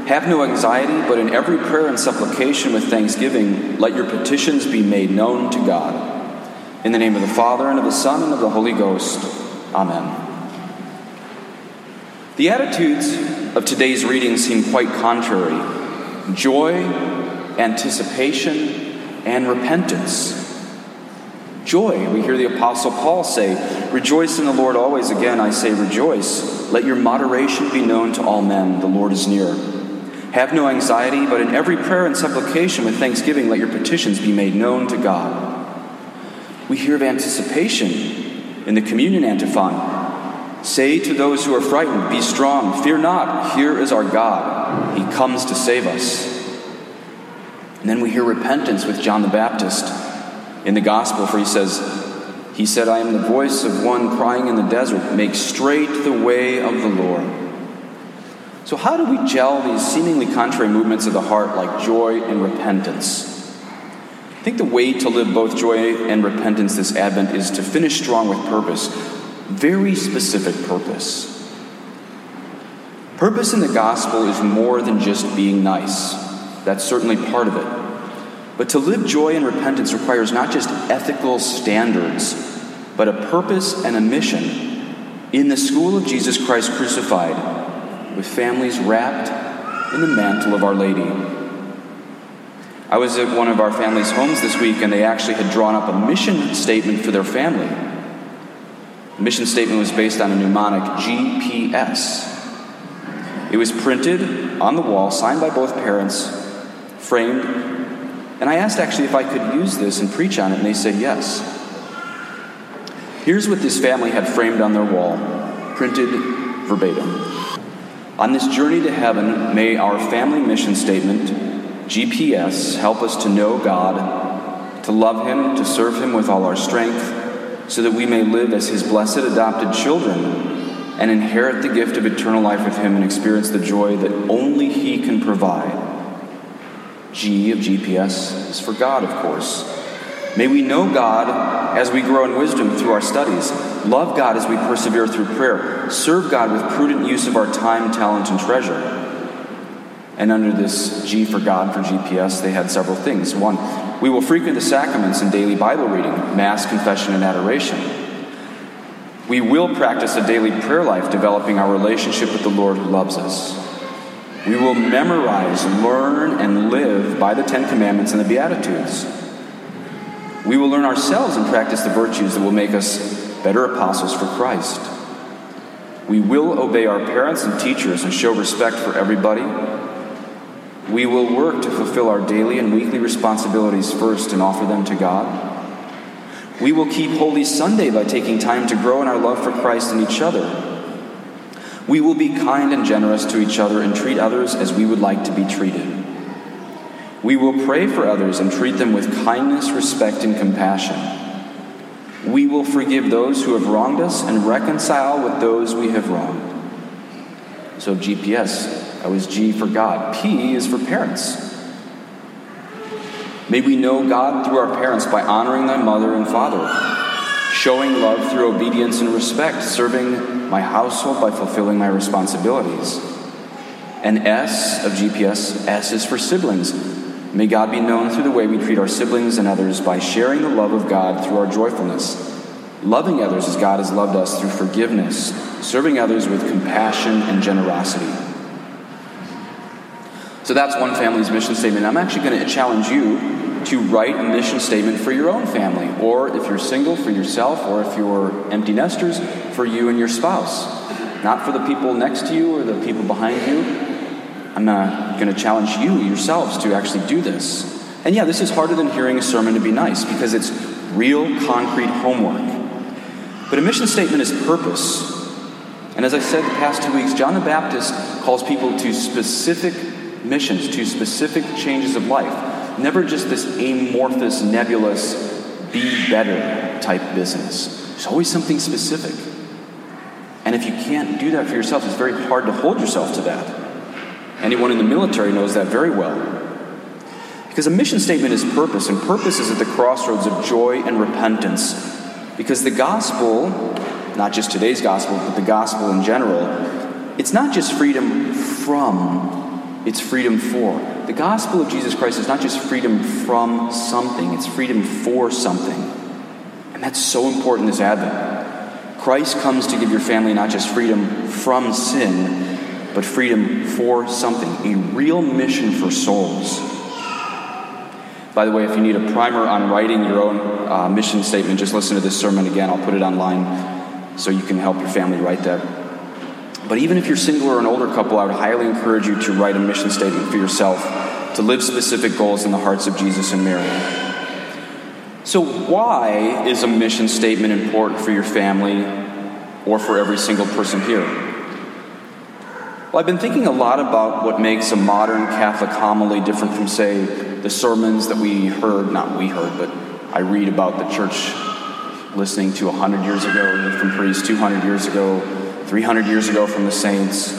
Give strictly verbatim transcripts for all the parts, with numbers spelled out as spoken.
Have no anxiety, but in every prayer and supplication with thanksgiving, let your petitions be made known to God. In the name of the Father, and of the Son, and of the Holy Ghost. Amen. The attitudes of today's reading seem quite contrary. Joy, anticipation, and repentance. Joy, we hear the Apostle Paul say, "Rejoice in the Lord always. Again, I say rejoice. Let your moderation be known to all men. The Lord is near. Have no anxiety, but in every prayer and supplication with thanksgiving, let your petitions be made known to God." We hear of anticipation in the communion antiphon. "Say to those who are frightened, be strong, fear not, here is our God. He comes to save us." And then we hear repentance with John the Baptist in the gospel, for he says, he said, "I am the voice of one crying in the desert, make straight the way of the Lord." So how do we gel these seemingly contrary movements of the heart like joy and repentance? I think the way to live both joy and repentance this Advent is to finish strong with purpose. Very specific purpose. Purpose in the gospel is more than just being nice. That's certainly part of it. But to live joy and repentance requires not just ethical standards, but a purpose and a mission in the school of Jesus Christ crucified, with families wrapped in the mantle of Our Lady. I was at one of our family's homes this week, and they actually had drawn up a mission statement for their family. The mission statement was based on a mnemonic, G P S. It was printed on the wall, signed by both parents, framed, and I asked actually if I could use this and preach on it, and they said yes. Here's what this family had framed on their wall, printed verbatim. On this journey to heaven, may our family mission statement, G P S, help us to know God, to love Him, to serve Him with all our strength, so that we may live as His blessed adopted children and inherit the gift of eternal life with Him and experience the joy that only He can provide. G of G P S is for God, of course. May we know God as we grow in wisdom through our studies, love God as we persevere through prayer, serve God with prudent use of our time, talent, and treasure. And under this G for God, for G P S, they had several things. One, we will frequent the sacraments and daily Bible reading, Mass, confession, and adoration. We will practice a daily prayer life, developing our relationship with the Lord who loves us. We will memorize, learn, and live by the Ten Commandments and the Beatitudes. We will learn ourselves and practice the virtues that will make us better apostles for Christ. We will obey our parents and teachers and show respect for everybody. We will work to fulfill our daily and weekly responsibilities first and offer them to God. We will keep Holy Sunday by taking time to grow in our love for Christ and each other. We will be kind and generous to each other and treat others as we would like to be treated. We will pray for others and treat them with kindness, respect, and compassion. We will forgive those who have wronged us and reconcile with those we have wronged. So G P S, that was G for God. P is for parents. May we know God through our parents by honoring thy mother and father, showing love through obedience and respect, serving my household by fulfilling my responsibilities. And S of G P S, S is for siblings. May God be known through the way we treat our siblings and others by sharing the love of God through our joyfulness, loving others as God has loved us through forgiveness, serving others with compassion and generosity. So that's one family's mission statement. I'm actually going to challenge you to write a mission statement for your own family, or if you're single, for yourself, or if you're empty nesters, for you and your spouse. Not for the people next to you or the people behind you. I'm uh, going to challenge you yourselves to actually do this. And yeah, this is harder than hearing a sermon to be nice, because it's real, concrete homework. But a mission statement is purpose. And as I said the past two weeks, John the Baptist calls people to specific missions, to specific changes of life. Never just this amorphous, nebulous, be better type business. There's always something specific. And if you can't do that for yourself, it's very hard to hold yourself to that. Anyone in the military knows that very well. Because a mission statement is purpose, and purpose is at the crossroads of joy and repentance. Because the gospel, not just today's gospel, but the gospel in general, it's not just freedom from, it's freedom for. The gospel of Jesus Christ is not just freedom from something, it's freedom for something. And that's so important this Advent. Christ comes to give your family not just freedom from sin, but freedom for something, a real mission for souls. By the way, if you need a primer on writing your own uh, mission statement, just listen to this sermon again. I'll put it online so you can help your family write that. But even if you're single or an older couple, I would highly encourage you to write a mission statement for yourself, to live specific goals in the hearts of Jesus and Mary. So why is a mission statement important for your family or for every single person here? Well, I've been thinking a lot about what makes a modern Catholic homily different from, say, the sermons that we heard, not we heard, but I read about the church listening to one hundred years ago from priests, two hundred years ago, three hundred years ago from the saints.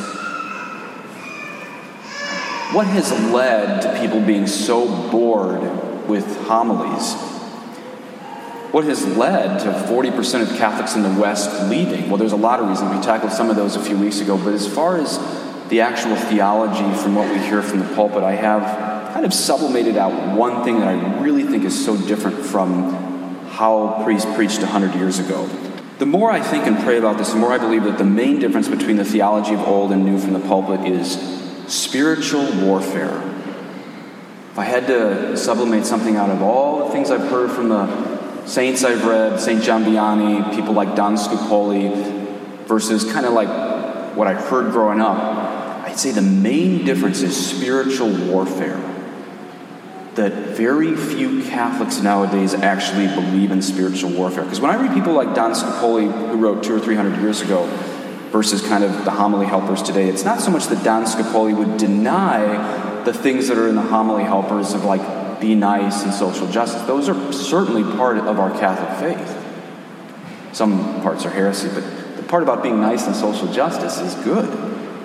What has led to people being so bored with homilies? What has led to forty percent of Catholics in the West leaving? Well, there's a lot of reasons. We tackled some of those a few weeks ago. But as far as the actual theology from what we hear from the pulpit, I have kind of sublimated out one thing that I really think is so different from how priests preached one hundred years ago. The more I think and pray about this, the more I believe that the main difference between the theology of old and new from the pulpit is spiritual warfare. If I had to sublimate something out of all the things I've heard from the saints I've read, Saint John Vianney, people like Don Scupoli, versus kind of like what I heard growing up, I'd say the main difference is spiritual warfare. That very few Catholics nowadays actually believe in spiritual warfare. Because when I read people like Don Scupoli, who wrote two or three hundred years ago, versus kind of the homily helpers today, it's not so much that Don Scupoli would deny the things that are in the homily helpers of like be nice and social justice. Those are certainly part of our Catholic faith. Some parts are heresy, but the part about being nice and social justice is good.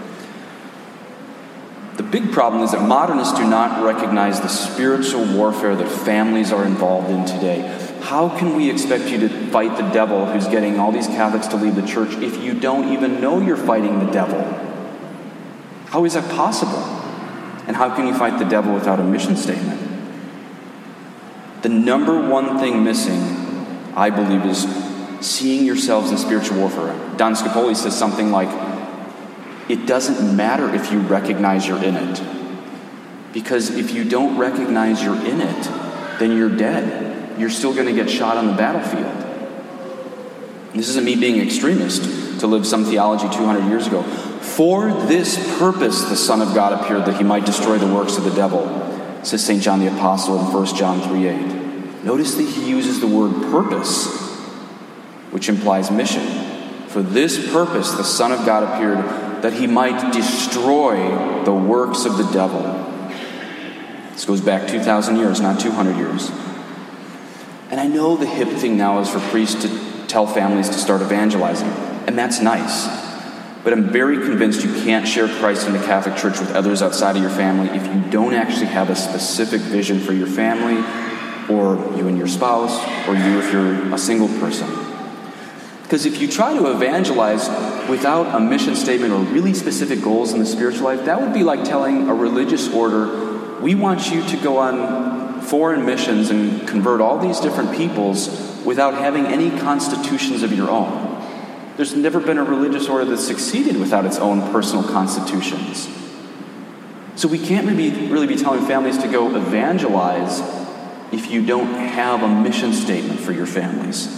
The big problem is that modernists do not recognize the spiritual warfare that families are involved in today. How can we expect you to fight the devil who's getting all these Catholics to leave the church if you don't even know you're fighting the devil? How is that possible? And how can you fight the devil without a mission statement? The number one thing missing, I believe, is seeing yourselves in spiritual warfare. Don Scupoli says something like, it doesn't matter if you recognize you're in it. Because if you don't recognize you're in it, then you're dead. You're still going to get shot on the battlefield. And this isn't me being extremist to live some theology two hundred years ago. For this purpose the Son of God appeared, that he might destroy the works of the devil, says Saint John the Apostle in First John three eight. Notice that he uses the word purpose, which implies mission. For this purpose the Son of God appeared, that he might destroy the works of the devil. This goes back two thousand years, not two hundred years. And I know the hip thing now is for priests to tell families to start evangelizing, and that's nice. But I'm very convinced you can't share Christ in the Catholic Church with others outside of your family if you don't actually have a specific vision for your family, or you and your spouse, or you if you're a single person. Because if you try to evangelize without a mission statement or really specific goals in the spiritual life, that would be like telling a religious order, we want you to go on foreign missions and convert all these different peoples without having any constitutions of your own. There's never been a religious order that succeeded without its own personal constitutions. So we can't really, really be telling families to go evangelize if you don't have a mission statement for your families.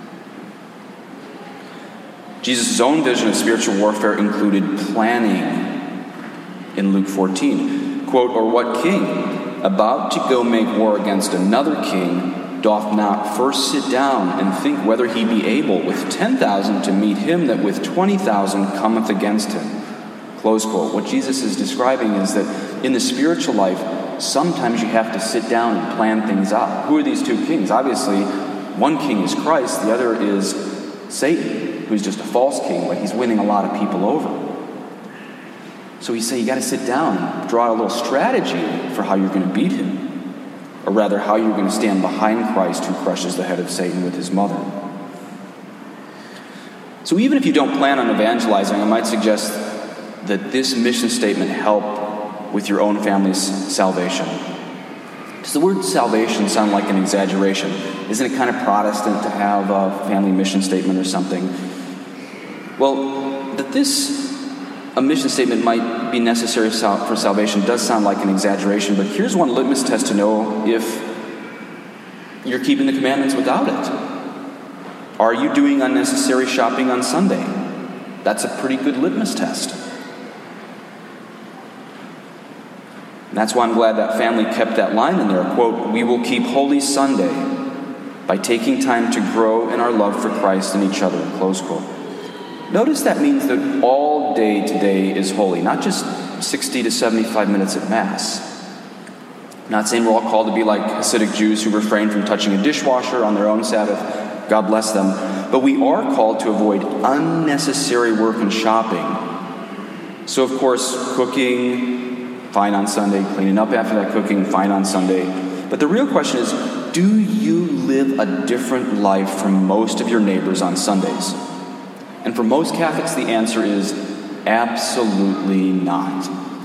Jesus' own vision of spiritual warfare included planning in Luke fourteen. Quote, or what king, about to go make war against another king, doth not first sit down and think whether he be able with ten thousand to meet him that with twenty thousand cometh against him? Close quote. What Jesus is describing is that in the spiritual life, sometimes you have to sit down and plan things out. Who are these two kings? Obviously, one king is Christ, the other is Satan, who's just a false king, but he's winning a lot of people over. So he said you got to sit down and draw out a little strategy for how you're going to beat him, or rather how you're going to stand behind Christ who crushes the head of Satan with his mother. So even if you don't plan on evangelizing, I might suggest that this mission statement help with your own family's salvation. Does the word salvation sound like an exaggeration? Isn't it kind of Protestant to have a family mission statement or something? Well, that this a mission statement might be necessary for salvation does sound like an exaggeration, but here's one litmus test to know if you're keeping the commandments without it. Are you doing unnecessary shopping on Sunday? That's a pretty good litmus test. And that's why I'm glad that family kept that line in there, quote, "We will keep Holy Sunday by taking time to grow in our love for Christ and each other," close quote. Notice that means that all day today is holy, not just sixty to seventy-five minutes at Mass. I'm not saying we're all called to be like Hasidic Jews who refrain from touching a dishwasher on their own Sabbath. God bless them. But we are called to avoid unnecessary work and shopping. So, of course, cooking, fine on Sunday. Cleaning up after that cooking, fine on Sunday. But the real question is, do you live a different life from most of your neighbors on Sundays? And for most Catholics, the answer is absolutely not.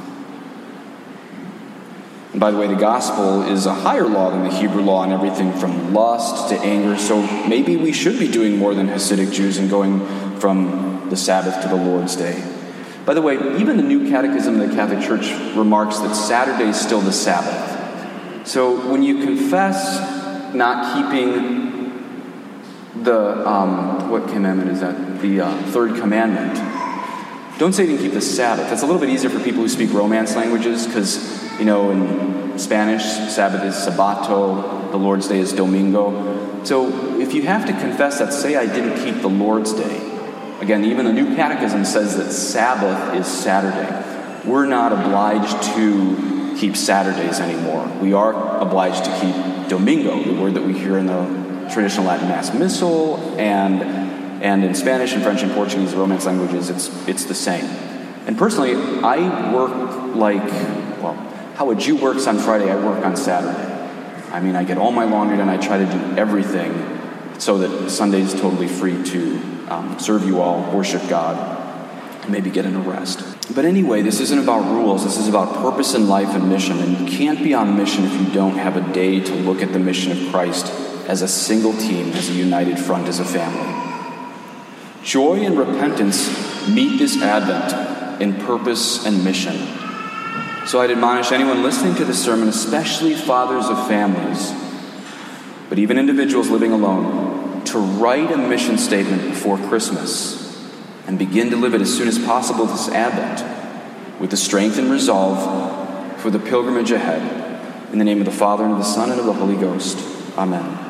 And by the way, the gospel is a higher law than the Hebrew law on everything from lust to anger, so maybe we should be doing more than Hasidic Jews and going from the Sabbath to the Lord's Day. By the way, even the New Catechism of the Catholic Church remarks that Saturday is still the Sabbath. So when you confess not keeping the, um, what commandment is that? The uh, third commandment. Don't say you didn't keep the Sabbath. That's a little bit easier for people who speak Romance languages because, you know, in Spanish, Sabbath is Sabato, the Lord's Day is Domingo. So if you have to confess that, say I didn't keep the Lord's Day. Again, even the New Catechism says that Sabbath is Saturday. We're not obliged to keep Saturdays anymore. We are obliged to keep Domingo, the word that we hear in the traditional Latin Mass Missal, and and in Spanish and French and Portuguese, the Romance languages, it's it's the same. And personally, I work like, well, how a Jew works on Friday, I work on Saturday. I mean, I get all my laundry done, I try to do everything so that Sunday is totally free to um, serve you all, worship God, and maybe get an rest. But anyway, this isn't about rules, this is about purpose in life and mission, and you can't be on mission if you don't have a day to look at the mission of Christ as a single team, as a united front, as a family. Joy and repentance meet this Advent in purpose and mission. So I'd admonish anyone listening to this sermon, especially fathers of families, but even individuals living alone, to write a mission statement before Christmas and begin to live it as soon as possible this Advent with the strength and resolve for the pilgrimage ahead. In the name of the Father, and of the Son, and of the Holy Ghost. Amen.